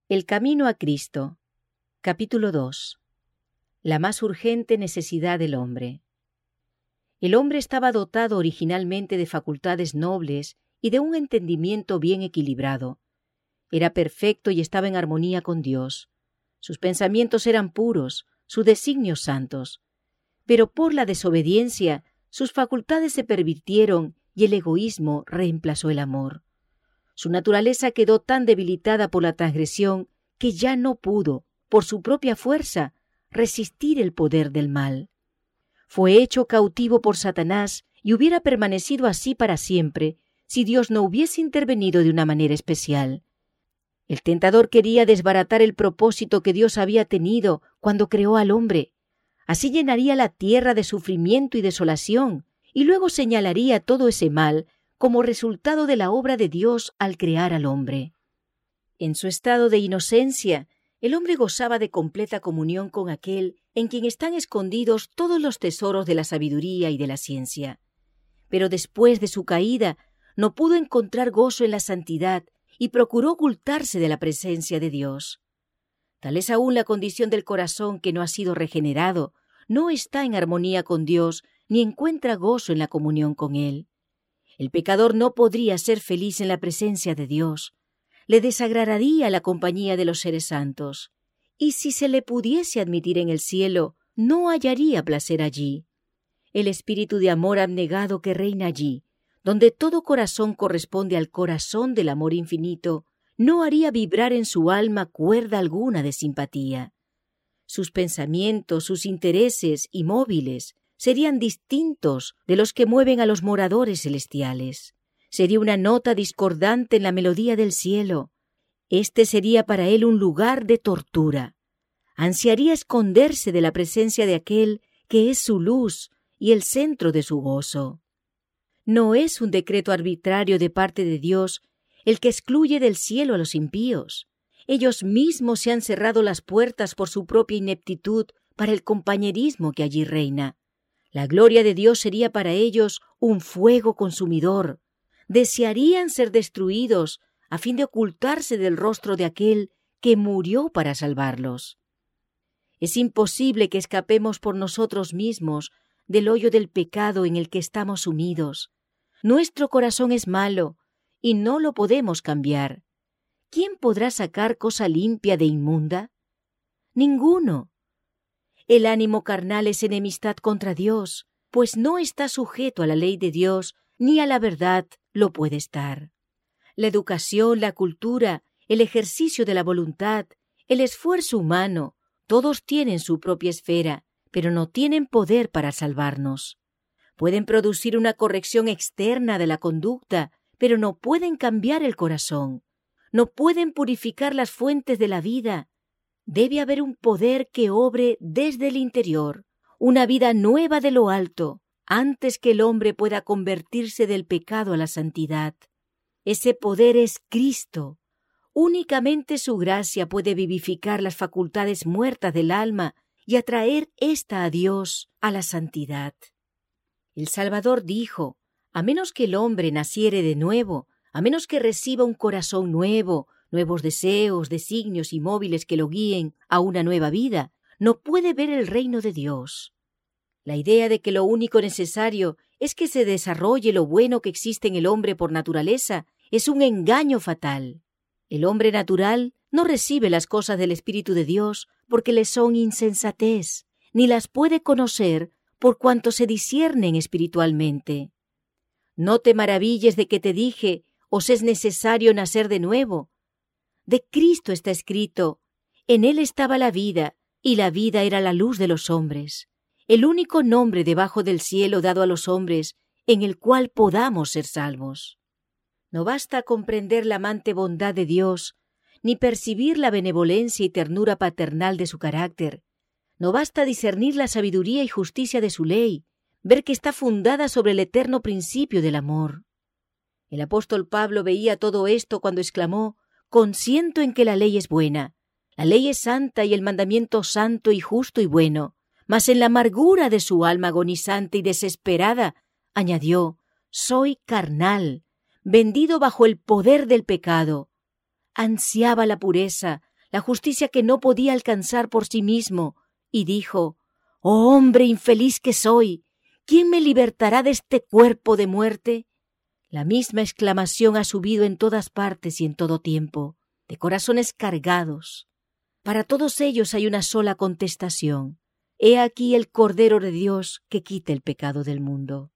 El camino a Cristo. Capítulo 2. La más urgente necesidad del hombre. El hombre estaba dotado originalmente de facultades nobles y de un entendimiento bien equilibrado. Era perfecto y estaba en armonía con Dios. Sus pensamientos eran puros, sus designios santos. Pero por la desobediencia, sus facultades se pervirtieron y el egoísmo reemplazó el amor. Su naturaleza quedó tan debilitada por la transgresión que ya no pudo, por su propia fuerza, resistir el poder del mal. Fue hecho cautivo por Satanás y hubiera permanecido así para siempre si Dios no hubiese intervenido de una manera especial. El tentador quería desbaratar el propósito que Dios había tenido cuando creó al hombre. Así llenaría la tierra de sufrimiento y desolación, y luego señalaría todo ese mal como resultado de la obra de Dios al crear al hombre. En su estado de inocencia, el hombre gozaba de completa comunión con aquel en quien están escondidos todos los tesoros de la sabiduría y de la ciencia. Pero después de su caída, no pudo encontrar gozo en la santidad y procuró ocultarse de la presencia de Dios. Tal es aún la condición del corazón que no ha sido regenerado, no está en armonía con Dios ni encuentra gozo en la comunión con Él. El pecador no podría ser feliz en la presencia de Dios. Le desagradaría la compañía de los seres santos. Y si se le pudiese admitir en el cielo, no hallaría placer allí. El espíritu de amor abnegado que reina allí, donde todo corazón corresponde al corazón del amor infinito, no haría vibrar en su alma cuerda alguna de simpatía. Sus pensamientos, sus intereses inmóviles serían distintos de los que mueven a los moradores celestiales. Sería una nota discordante en la melodía del cielo. Este sería para él un lugar de tortura. Ansiaría esconderse de la presencia de aquel que es su luz y el centro de su gozo. No es un decreto arbitrario de parte de Dios el que excluye del cielo a los impíos. Ellos mismos se han cerrado las puertas por su propia ineptitud para el compañerismo que allí reina. La gloria de Dios sería para ellos un fuego consumidor. Desearían ser destruidos a fin de ocultarse del rostro de aquel que murió para salvarlos. Es imposible que escapemos por nosotros mismos del hoyo del pecado en el que estamos sumidos. Nuestro corazón es malo y no lo podemos cambiar. ¿Quién podrá sacar cosa limpia de inmunda? Ninguno. El ánimo carnal es enemistad contra Dios, pues no está sujeto a la ley de Dios ni a la verdad lo puede estar. La educación, la cultura, el ejercicio de la voluntad, el esfuerzo humano, todos tienen su propia esfera, pero no tienen poder para salvarnos. Pueden producir una corrección externa de la conducta, pero no pueden cambiar el corazón. No pueden purificar las fuentes de la vida. Debe haber un poder que obre desde el interior, una vida nueva de lo alto, antes que el hombre pueda convertirse del pecado a la santidad. Ese poder es Cristo. Únicamente su gracia puede vivificar las facultades muertas del alma y atraer ésta a Dios, a la santidad. El Salvador dijo: a menos que el hombre naciere de nuevo, a menos que reciba un corazón nuevo, nuevos deseos, designios y móviles que lo guíen a una nueva vida, no puede ver el reino de Dios. La idea de que lo único necesario es que se desarrolle lo bueno que existe en el hombre por naturaleza es un engaño fatal. El hombre natural no recibe las cosas del Espíritu de Dios porque le son insensatez, ni las puede conocer por cuanto se disciernen espiritualmente. No te maravilles de que te dije: os es necesario nacer de nuevo. De Cristo está escrito: en Él estaba la vida, y la vida era la luz de los hombres. El único nombre debajo del cielo dado a los hombres en el cual podamos ser salvos. No basta comprender la amante bondad de Dios, ni percibir la benevolencia y ternura paternal de su carácter. No basta discernir la sabiduría y justicia de su ley, ver que está fundada sobre el eterno principio del amor. El apóstol Pablo veía todo esto cuando exclamó: «Consiento en que la ley es buena, la ley es santa y el mandamiento santo y justo y bueno». Mas en la amargura de su alma agonizante y desesperada, añadió: «Soy carnal, vendido bajo el poder del pecado». Ansiaba la pureza, la justicia que no podía alcanzar por sí mismo, y dijo: «Oh hombre infeliz que soy, ¿quién me libertará de este cuerpo de muerte?». La misma exclamación ha subido en todas partes y en todo tiempo, de corazones cargados. Para todos ellos hay una sola contestación: «He aquí el Cordero de Dios que quita el pecado del mundo».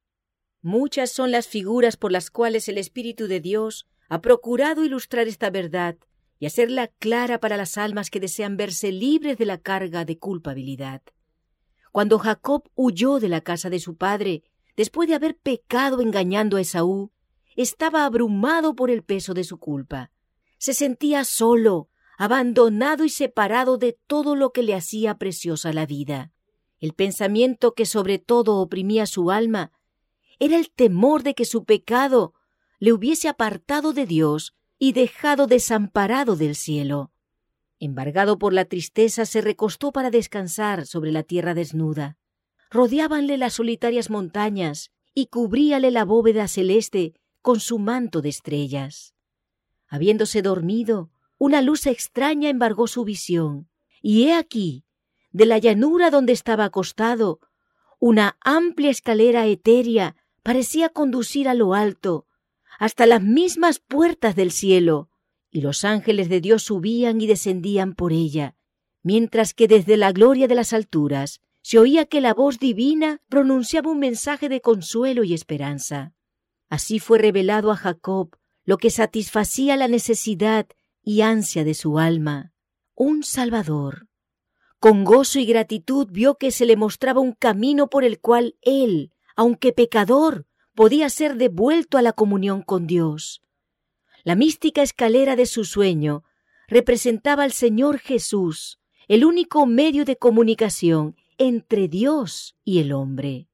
Muchas son las figuras por las cuales el Espíritu de Dios ha procurado ilustrar esta verdad y hacerla clara para las almas que desean verse libres de la carga de culpabilidad. Cuando Jacob huyó de la casa de su padre, después de haber pecado engañando a Esaú, estaba abrumado por el peso de su culpa. Se sentía solo, abandonado y separado de todo lo que le hacía preciosa la vida. El pensamiento que sobre todo oprimía su alma era el temor de que su pecado le hubiese apartado de Dios y dejado desamparado del cielo. Embargado por la tristeza, se recostó para descansar sobre la tierra desnuda. Rodeábanle las solitarias montañas y cubríale la bóveda celeste con su manto de estrellas. Habiéndose dormido, una luz extraña embargó su visión, y he aquí, de la llanura donde estaba acostado, una amplia escalera etérea parecía conducir a lo alto, hasta las mismas puertas del cielo, y los ángeles de Dios subían y descendían por ella, mientras que desde la gloria de las alturas se oía que la voz divina pronunciaba un mensaje de consuelo y esperanza. Así fue revelado a Jacob lo que satisfacía la necesidad y ansia de su alma: un Salvador. Con gozo y gratitud vio que se le mostraba un camino por el cual él, aunque pecador, podía ser devuelto a la comunión con Dios. La mística escalera de su sueño representaba al Señor Jesús, el único medio de comunicación entre Dios y el hombre.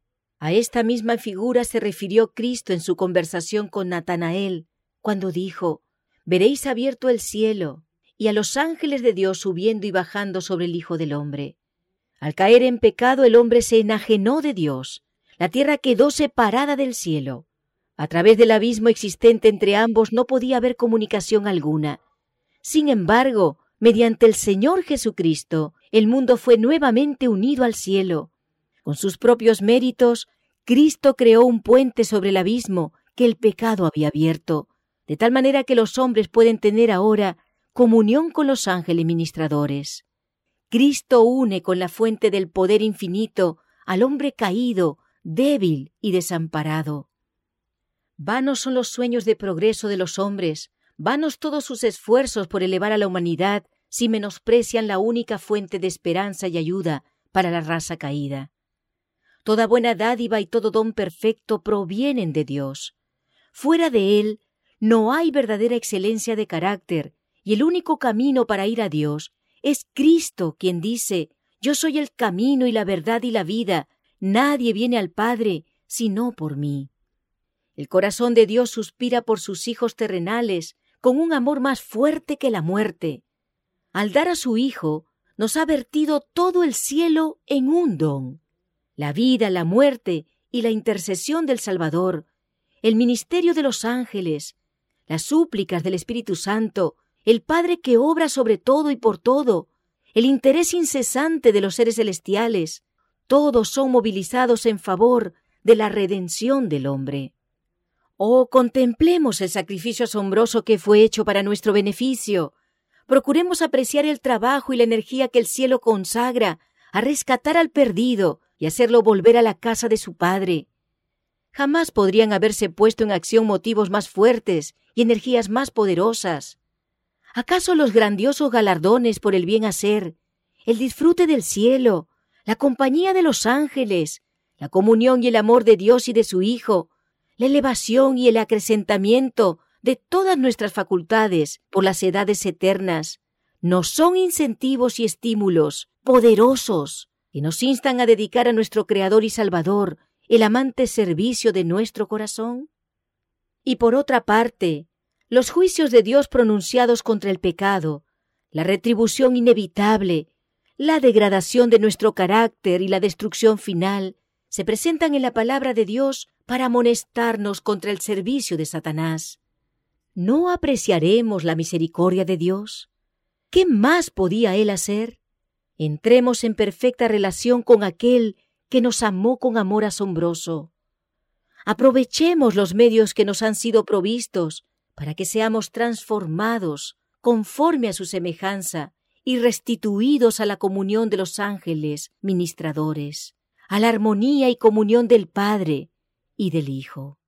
A esta misma figura se refirió Cristo en su conversación con Natanael, cuando dijo: «Veréis abierto el cielo y a los ángeles de Dios subiendo y bajando sobre el Hijo del Hombre». Al caer en pecado, el hombre se enajenó de Dios. La tierra quedó separada del cielo. A través del abismo existente entre ambos no podía haber comunicación alguna. Sin embargo, mediante el Señor Jesucristo, el mundo fue nuevamente unido al cielo. Con sus propios méritos, Cristo creó un puente sobre el abismo que el pecado había abierto, de tal manera que los hombres pueden tener ahora comunión con los ángeles ministradores. Cristo une con la fuente del poder infinito al hombre caído, débil y desamparado. Vanos son los sueños de progreso de los hombres, vanos todos sus esfuerzos por elevar a la humanidad si menosprecian la única fuente de esperanza y ayuda para la raza caída. Toda buena dádiva y todo don perfecto provienen de Dios. Fuera de Él no hay verdadera excelencia de carácter, y el único camino para ir a Dios es Cristo, quien dice: «Yo soy el camino y la verdad y la vida, nadie viene al Padre sino por mí». El corazón de Dios suspira por sus hijos terrenales con un amor más fuerte que la muerte. Al dar a su Hijo, nos ha vertido todo el cielo en un don: la vida, la muerte y la intercesión del Salvador, el ministerio de los ángeles, las súplicas del Espíritu Santo, el Padre que obra sobre todo y por todo, el interés incesante de los seres celestiales. Todos son movilizados en favor de la redención del hombre. Oh, contemplemos el sacrificio asombroso que fue hecho para nuestro beneficio. Procuremos apreciar el trabajo y la energía que el cielo consagra a rescatar al perdido y hacerlo volver a la casa de su Padre. Jamás podrían haberse puesto en acción motivos más fuertes y energías más poderosas. ¿Acaso los grandiosos galardones por el bien hacer, el disfrute del cielo, la compañía de los ángeles, la comunión y el amor de Dios y de su Hijo, la elevación y el acrecentamiento de todas nuestras facultades por las edades eternas, no son incentivos y estímulos poderosos que nos instan a dedicar a nuestro Creador y Salvador el amante servicio de nuestro corazón? Y por otra parte, los juicios de Dios pronunciados contra el pecado, la retribución inevitable, la degradación de nuestro carácter y la destrucción final se presentan en la palabra de Dios para amonestarnos contra el servicio de Satanás. ¿No apreciaremos la misericordia de Dios? ¿Qué más podía Él hacer? Entremos en perfecta relación con aquel que nos amó con amor asombroso. Aprovechemos los medios que nos han sido provistos para que seamos transformados conforme a su semejanza y restituidos a la comunión de los ángeles ministradores, a la armonía y comunión del Padre y del Hijo.